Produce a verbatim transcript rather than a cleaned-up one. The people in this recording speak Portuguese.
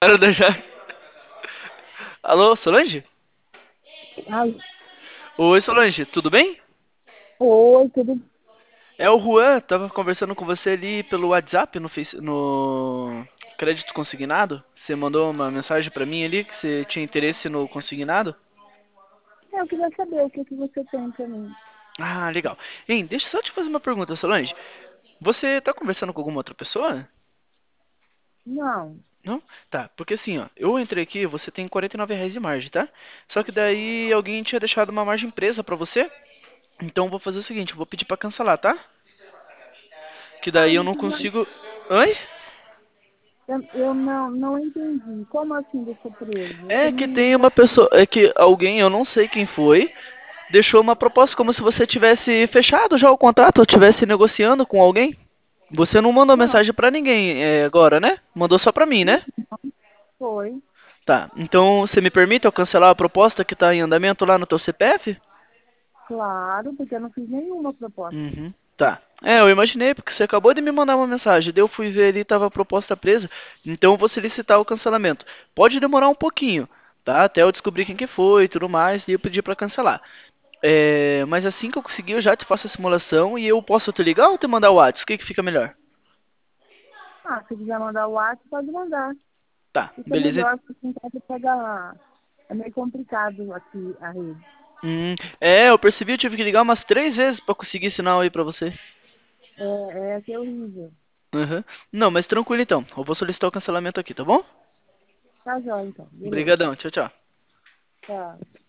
Cara da já. Alô, Solange? Ai, Oi, Solange, tudo bem? oi, tudo. É o Juan, tava conversando com você ali pelo WhatsApp no, Face, no Crédito Consignado. Você mandou uma mensagem pra mim ali que você tinha interesse no consignado? Eu queria saber o que, que você tem pra mim. Ah, legal. Hein, deixa eu só te fazer uma pergunta, Solange. Você tá conversando com alguma outra pessoa? Não, Não? Tá, porque assim, ó, eu entrei aqui, você tem quarenta e nove reais de margem, tá? Só que daí alguém tinha deixado uma margem presa pra você. Então eu vou fazer o seguinte, eu vou pedir pra cancelar, tá? Que ah, daí eu eu não não fiz nada. consigo. Oi? Eu, eu não, não entendi. Como assim deixou preso? Você É não que me tem uma pessoa, é que alguém, eu não sei quem foi, deixou uma proposta como se você tivesse fechado já o contrato, ou tivesse negociando com alguém. Você não mandou Não, mensagem pra ninguém é, agora, né? Mandou só pra mim, não né? foi. Tá. Então, você me permite eu cancelar a proposta que tá em andamento lá no teu C P F? Claro, porque eu não fiz nenhuma proposta. Uhum. Tá. É, eu imaginei, porque você acabou de me mandar uma mensagem. Daí eu fui ver ali e tava a proposta presa. Então eu vou solicitar o cancelamento. Pode demorar um pouquinho, tá? Até eu descobrir quem que foi e tudo mais, e eu pedir pra cancelar. É, mas assim que eu conseguir, eu já te faço a simulação e eu posso te ligar ou te mandar o WhatsApp? O que que fica melhor? Ah, se quiser mandar o WhatsApp, pode mandar. Tá, Isso é beleza. melhor, porque em casa pega. É meio complicado aqui a rede. Hum, é, eu percebi, eu tive que ligar umas três vezes pra conseguir sinal aí pra você. É, é que é horrível. Uhum. Não, mas tranquilo então. Eu vou solicitar o cancelamento aqui, tá bom? Tá jóia, então. Beleza. Obrigadão, tchau, tchau. Tá.